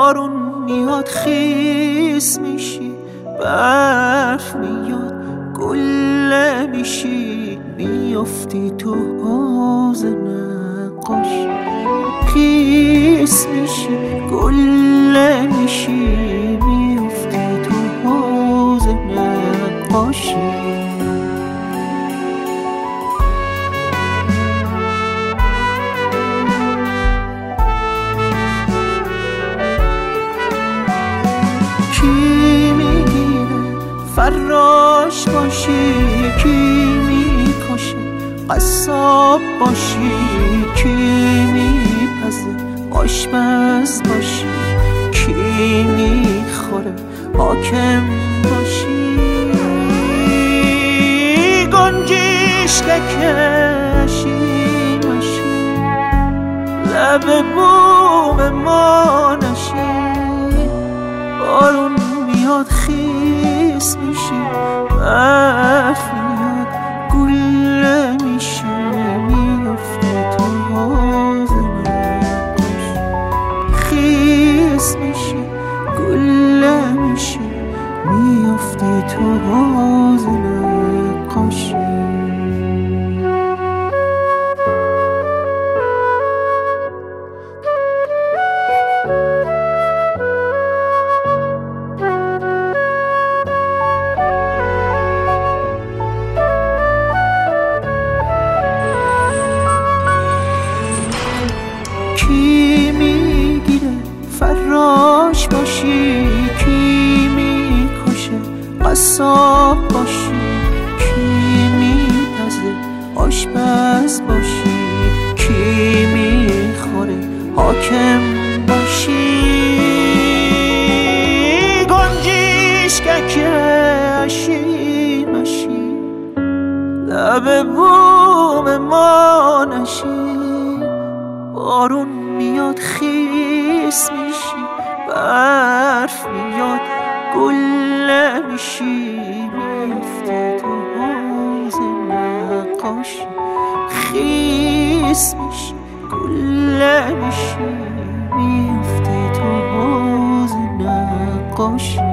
بارون میاد خیس میشی، برف میاد گله میشی، میافتی تو حوض نقاشی. خیس میشی گله میشی، میافتی تو حوض نقاشی. کی میگیره فراش باشی، کی میکشه قصاب باشی، کی میپزه آشپز باشی، کی میخوره حاکم باشی. گنجیش که کشی ماشی، لب بوم ما نشی. بارون میاد خیس میشی، برف میاد گله میشی، میافتی تو حوض نقاشی. خیس میشی گله میشی، میافتی تو حوض نقاشی. کی میگیره فراش باشی، کی میکشه قصاب باشی، کی میپزه آشپز باشی، کی میخوره حاکم باشی. گنجیش که کشی مشی، لب بوم ما نشی. بارون میاد خیس میشی، برف میاد گله میشی، میافتی تو حوض نقاشی. خیس میشی گله میشی، میافتی تو حوض نقاشی.